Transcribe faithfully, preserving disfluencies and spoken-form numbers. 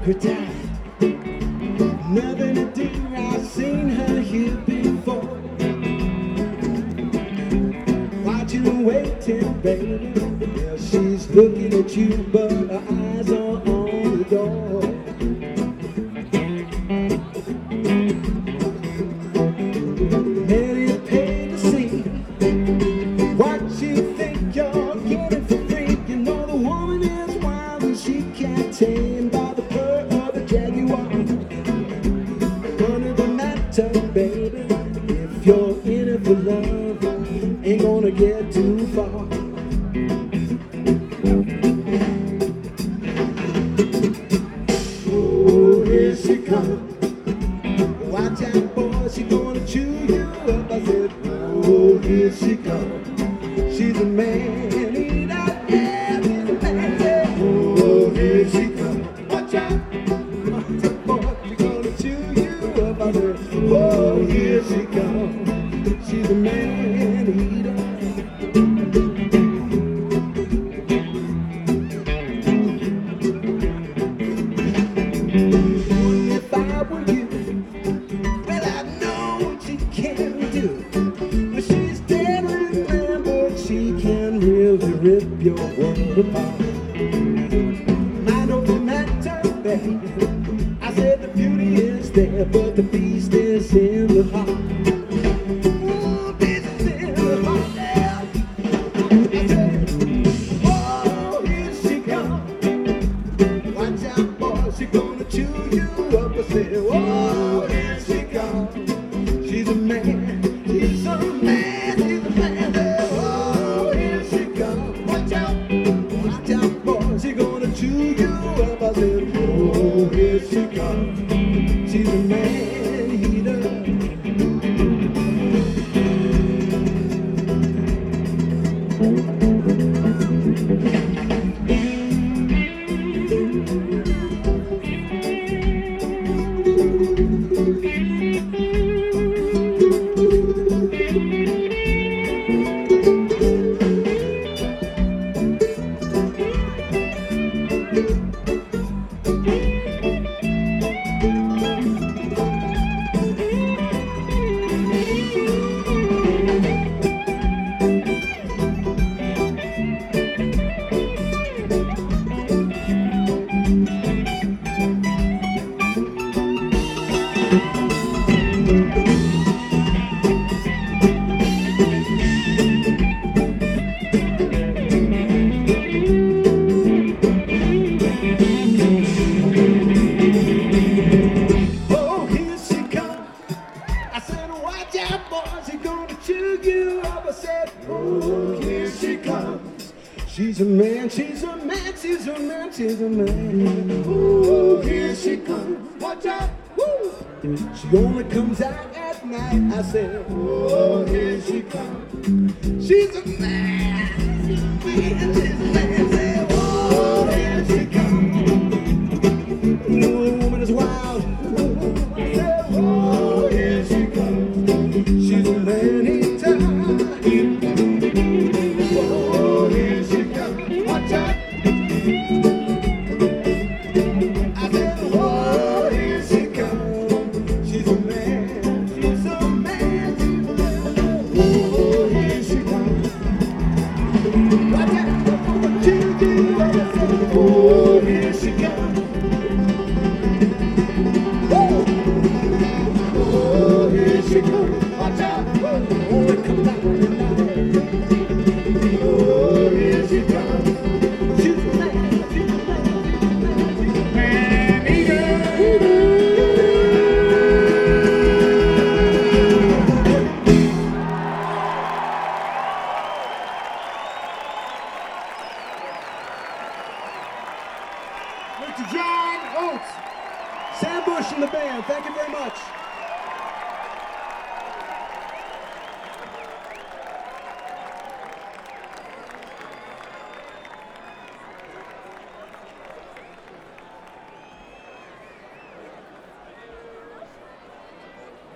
her tie. Nothing to do, I've seen her here before. Watching and waiting, baby. Yeah, she's looking at you, but her eyes are on the door. Many pay to see what you think you're getting for free. You know the woman is wild and she can't tame by the purr of a jaguar. None of the matter, baby, if you're in it for love, ain't gonna get too far. Oh, here she comes. Watch out, boy, she gonna chew you up. I said, oh, here she comes. She's a man eater, yeah, she's a man. Yeah. Oh, here she comes. Watch out, watch out, boy, she gonna chew you up. I said, oh, here she comes. She's a man eater. If I were you, well, I know what she can do. But she's deadly, man, but she can really rip your world apart. Mind over matter, baby. I said the beauty is there, but the beast is in the heart. Ooh, beast is in the heart, yeah. I said, oh, here she comes. Watch out, boy, she gonna chew you up. I said, oh, here she comes. She's a man, she's a man, she's a man. Yeah. Oh, here she comes. Watch out, watch out, boy, she gonna chew you up. I said, oh, here she comes. She's a man eater. Oh, here she comes. I said, watch out, boy, she gonna chew you up. I said, oh, here she comes. She's a man, she's a man, she's a man, she's a man. Oh, here she comes. Watch out. Woo. She only comes out at night. I said, oh, here she comes. She's a man, she's a man, she's a man. I said, oh, here she comes. You know the woman is wild. I said, oh, here she comes. She's a man eater. Oh, here she comes. Watch out. I said, oh, here she comes. She's a man, she's a man, she's a man. Oh, here she comes. Watch out. She do what I said. Oh, here she comes. Oh, here she comes. Watch out. Oh, it comes out tonight. Oh, here she comes. She's a man, she's a man, she's a man, she's a man eater. Mister John Oates, Sam Bush and the band, thank you very much.